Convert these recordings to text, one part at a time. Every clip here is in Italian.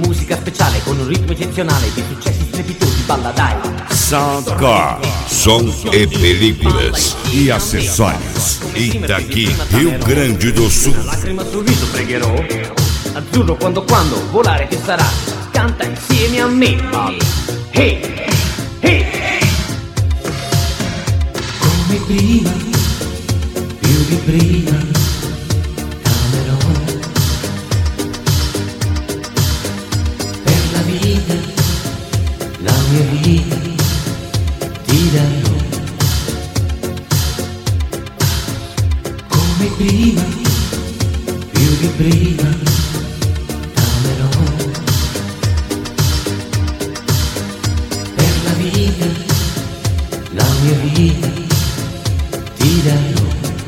musica speciale con un ritmo eccezionale di successi strepitosi, balla dai. Soundcore, som e películas e acessórios. Itaqui, Rio Grande do Sul. Lacrima sul viso pregherò. Azzurro quando volare che sarà. Canta insieme a me, balla. Hey, hey. Come prima, più di prima, amerò. Per la vita, la mia vita, ti darò. Come prima, più di prima, amerò. Per la vita, la mia vita, ti darò.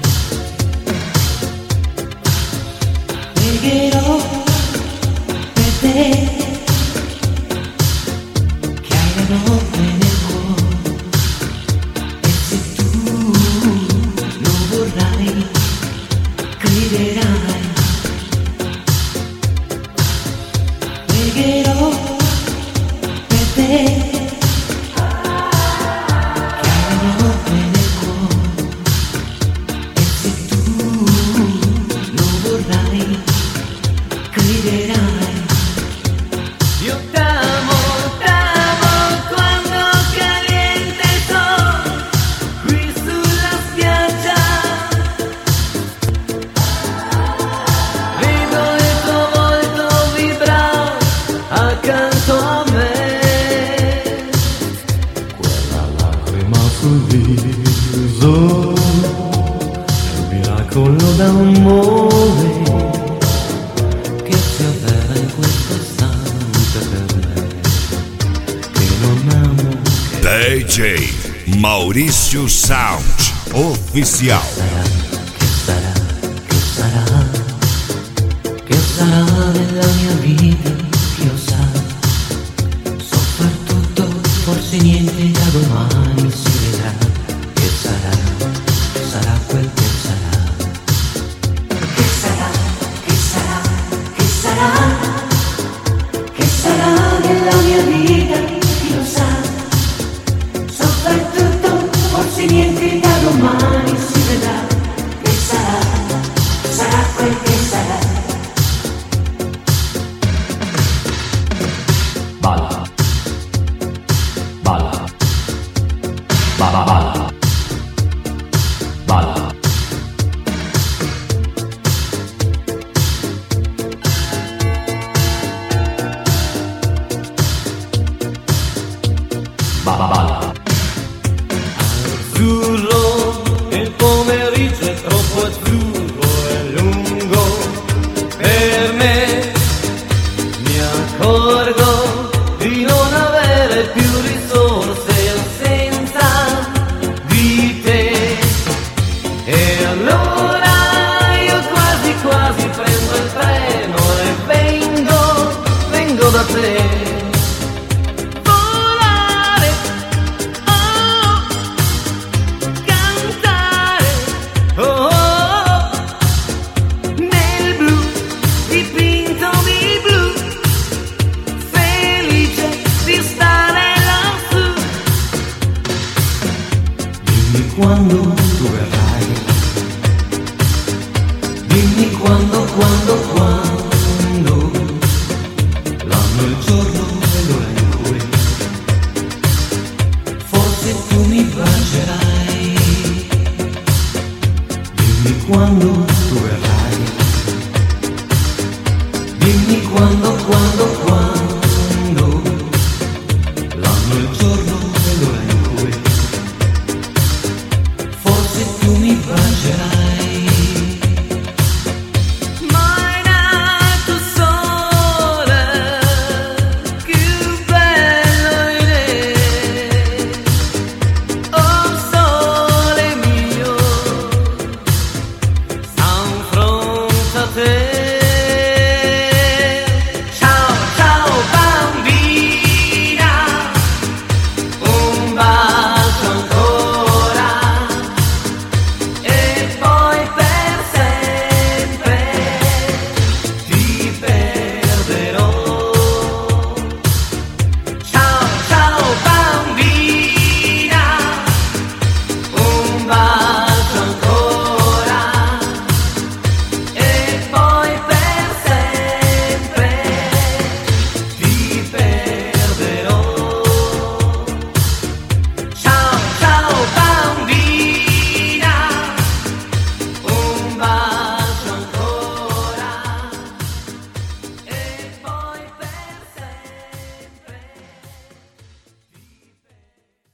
Pregherò per te, che hai la notte nel cuore, e se tu lo vorrai, griderai. Pregherò per te, Io t'amo quando caliente sono qui sulla spiaggia. Vedo il tuo volto vibrare accanto a me. quella lacrima sul viso è un miracolo d'amore che si avvera in questo istante per me, che non amo. DJ Maurício Sound Oficial. Che sarà, che sarà, che sarà nella mia vita, chi lo sa. So per tutto, forse niente da domani si vedrà. Che sarà, sarà quel che sarà. Che sarà, che sarà, che sarà, che sarà nella mia vita, chi lo sa. So per tutto, forse niente da domani si vedrà. Che sarà, sarà quel che sarà. Balla, balla, balla, balla, balla. Balla, balla. Azzurro, il pomeriggio è troppo azzurro e lungo per me. Mi accorgo di non avere più risorse senza di te. E allora io quasi quasi prendo il treno e vengo da te. Volare, oh, cantare, oh, oh, nel blu, dipinto di blu, felice di stare lassù. Dimmi quando tu verrai, dimmi quando, l'anno, il giorno e l'ora in cui forse tu mi bacerai. Dimmi quando tu verrai, dimmi quando